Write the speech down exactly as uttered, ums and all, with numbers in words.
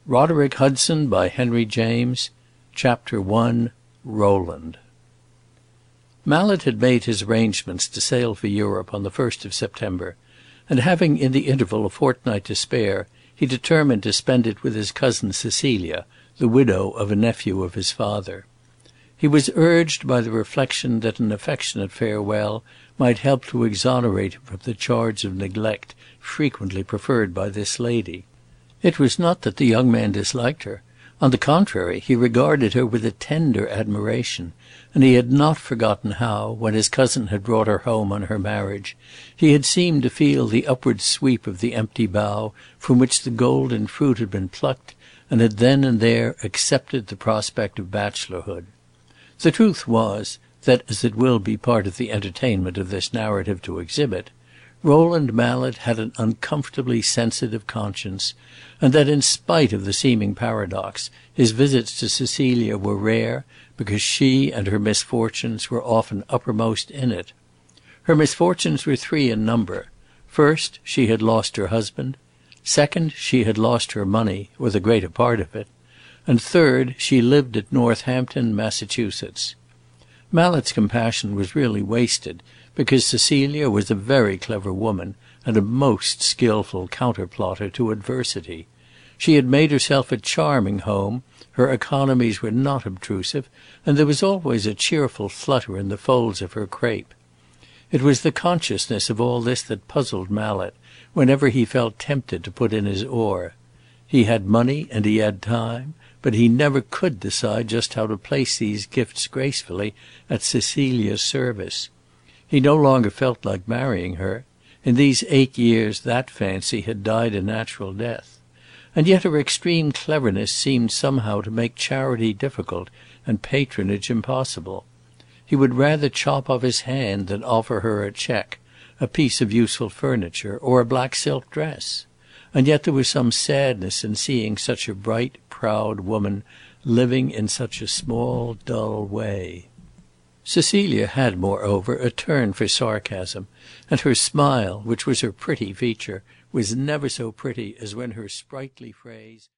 Roderick Hudson by Henry James. Chapter one. Rowland. Mallet had made his arrangements to sail for Europe on the first of September, and having in the interval a fortnight to spare, he determined to spend it with his cousin Cecilia, the widow of a nephew of his father. He was urged by the reflection that an affectionate farewell might help to exonerate him from the charge of neglect frequently preferred by this lady. It was not that the young man disliked her. On the contrary, he regarded her with a tender admiration, and he had not forgotten how, when his cousin had brought her home on her marriage, he had seemed to feel the upward sweep of the empty bough from which the golden fruit had been plucked, and had then and there accepted the prospect of bachelorhood. The truth was, that as it will be part of the entertainment of this narrative to exhibit, Rowland Mallet had an uncomfortably sensitive conscience, and that in spite of the seeming paradox, his visits to Cecilia were rare because she and her misfortunes were often uppermost in it. Her misfortunes were three in number. First, she had lost her husband. Second, she had lost her money, or the greater part of it. And third, she lived at Northampton, Massachusetts. Mallet's compassion was really wasted, because Cecilia was a very clever woman and a most skilful counterplotter to adversity. She had made herself a charming home, her economies were not obtrusive, and there was always a cheerful flutter in the folds of her crape. It was the consciousness of all this that puzzled Mallet whenever he felt tempted to put in his oar. He had money and he had time, but he never could decide just how to place these gifts gracefully at Cecilia's service. He no longer felt like marrying her. In these eight years that fancy had died a natural death. And yet her extreme cleverness seemed somehow to make charity difficult and patronage impossible. He would rather chop off his hand than offer her a check, a piece of useful furniture, or a black silk dress. And yet there was some sadness in seeing such a bright, proud woman living in such a small, dull way. Cecilia had, moreover, a turn for sarcasm, and her smile, which was her pretty feature, was never so pretty as when her sprightly phrase